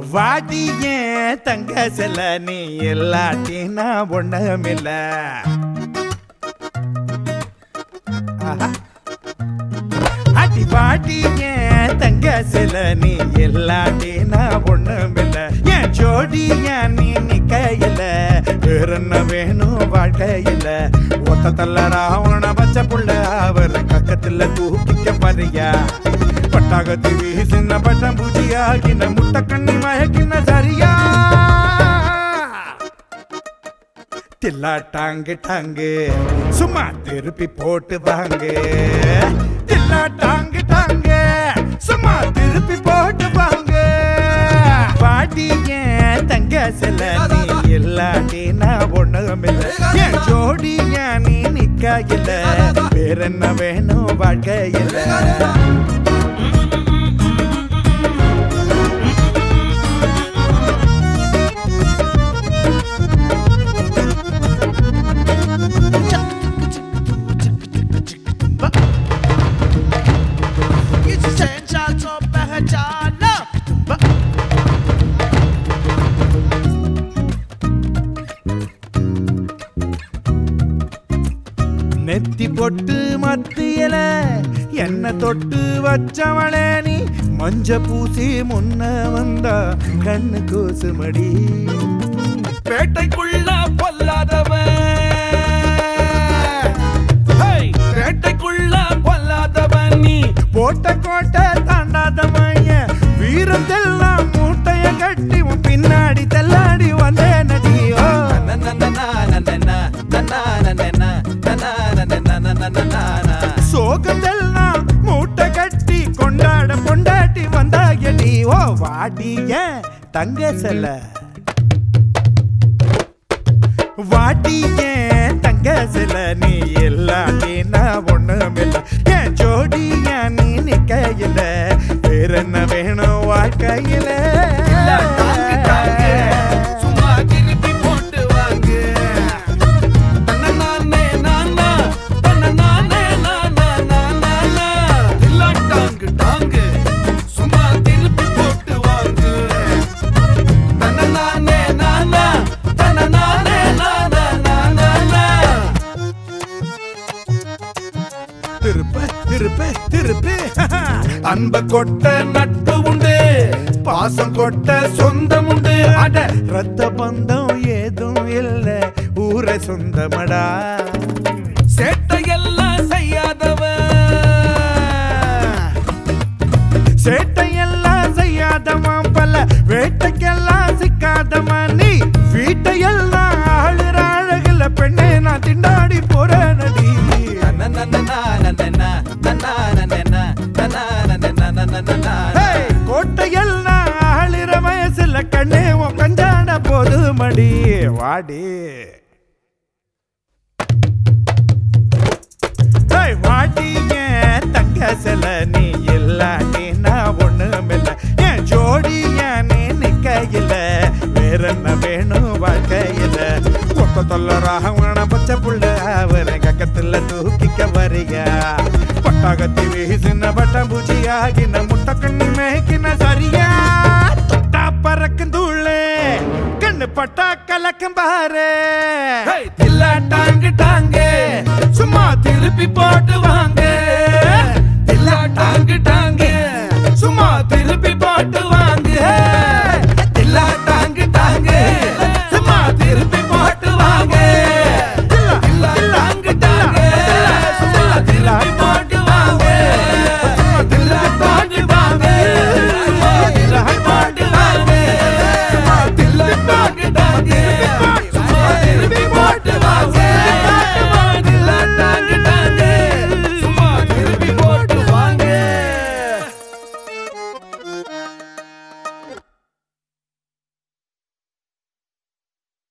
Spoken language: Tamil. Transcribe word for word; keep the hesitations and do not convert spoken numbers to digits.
வாடிய தங்க செல்ல நீ எல்லாட்டினா ஒண்ணுமில்ல. அடி வாடிய தங்க செல்ல நீ எல்லாட்டினா ஒண்ணுமில்ல. என் ஜோடிய நீ நிக்கையில வேற என்ன வேணும் வாழ்க்கையில. ஒத்த தள்ள ராவண பச்சை புள்ள அவர் கக்கத்துல தூக்கிக்க வரியா. பட்டாகத்தி வீசின பட்டம் பூஜியாகின முட்டை கண்ணி மயக்கின சரியா. தில்லா டாங்கு டாங்கு சும்மா திருப்பி போட்டு வாங்க. தில்லா டாங்கு டாங்கு சும்மா திருப்பி போட்டு வாங்க. பாட்டிய தங்க செல்ல நீ இல்லாட்டி நான் ஒண்ணுமில்ல. என் ஜோடிய நீ நிக்கையில வேற என்ன வேணும் வாழ்க்கையில. நெத்தி பொட்டு மத்தியல என்ன தொட்டு வச்சவளே நீ. மஞ்ச பூசி முன்ன வந்தா கண்ணு கூசுமடி. பேட்டைக்குள்ள பொல்லாதவன், பேட்டைக்குள்ள பொல்லாதவன் நீ. போட்ட கோட்டை தாண்டாதவன் வீரத்தெல்லாம் மூட்டைய கட்டி உன் பின்னாடி தள்ளாடி வந்தே நடியோ. சோகத்தெல்லாம் மூட்டை கட்டி கொண்டாட கொண்டாட்டி வந்தாயடி. ஓ வாடிய தங்க செல்ல வாடிய தங்க செல்ல நீ எல்லாட்டி நான் ஒண்ணுமில்ல. என் ஜோடிய நீ நிக்கையில வேற என்ன வேணும் வாழ்க்கையில. சும்மா திருப்பி போட்டு வாங்க. தன்னே நானா தன்னே நானா நானா இல்ல டாங்கு டாங்கு சும்மா திருப்பி போட்டு வாங்க. தன்னே நானா தன்னே நானா நானா திருப்ப திருப்ப திருப்ப. அன்ப கொட்ட நட்பு உண்டு, பாசம் கொட்ட சொந்தம் உண்டு. அட ரத்த பந்தம் ஏதும் இல்ல ஊரை சொந்தமடா. சேட்டையெல்லாம் செய்யாதவன், சேட்டையெல்லாம் செய்யாதவன் பல வேட்டைக்கெல்லாம் சிக்காதவன் நீ. வீட்டையெல்லாம் ஆளுற அழகுல பெண்ணே நான் திண்டாடி போற நடி. கோட்டையெல்லாம் ஆளுற வயசுல கண்ணே உன் கஞ்சாட போது மடி. வாடி வாட்டிய தங்க செல்ல நீ இல்லாட்டி நான் ஒண்ணுமில்ல. என் ஜோடிய நீ நிக்கையில வேற என்ன வேணும் வாழ்க்கையில. ஒத்த தொல்ல ராவண பச்சை புள்ள அவரை கக்கத்துல தூக்கிக்க வரியா. பட்டாகத்தி வீசின பட்டம் பூஜியாகின முட்டை கண்ணி மேய்க்கின சரியா. தொட்டா பறக்கும் தூளே கண்ணு பட்டா கலக்கும் பாரு. தில்லா டாங்கு டாங்கு சும்மா திருப்பி போட்டு வாங்க.